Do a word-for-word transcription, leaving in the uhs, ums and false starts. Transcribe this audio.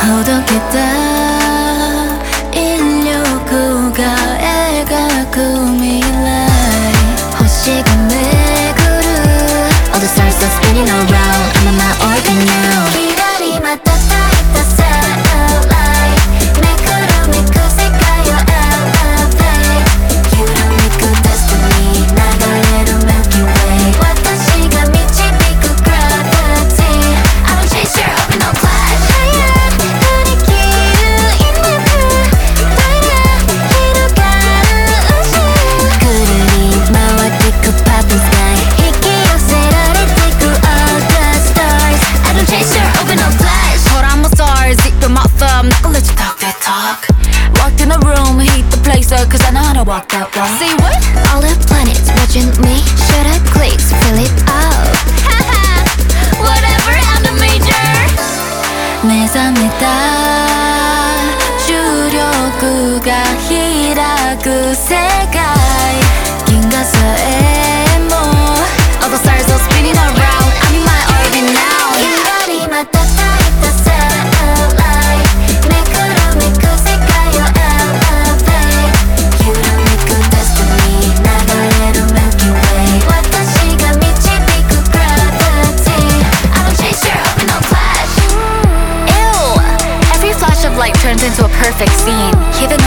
ほどけた引力が描く未来星が巡る All the stars are spinning around I'm in my orbit now きらり瞬いた satellite めくるめく世界を elevate You don't make a destiny 流れる Milky Way 私が導く gravity I don't chase your hope no clash 振り切る引力大な広がる宇宙くるり回ってく Pop and sky 引き寄せられてく all the stars I don't chase your hope no clash Hold on my stars, zip them off them Not gonna let you talk that talk Walked in the room, heat the place up Cause I know how to walk that walk Say what? All the planets watching me Should I click, fill it up Haha, whatever, I'm the major 目覚めた重力が開く世界銀河さえも All the stars are spinning around I'm in my orbit now きらり瞬いた satellite めくるめく世界を elevate You don't make a destiny 流れる Milky Way 私が導く gravity I don't chase your hope no clash Ew! Every flash of light turns into a perfect scene Hear the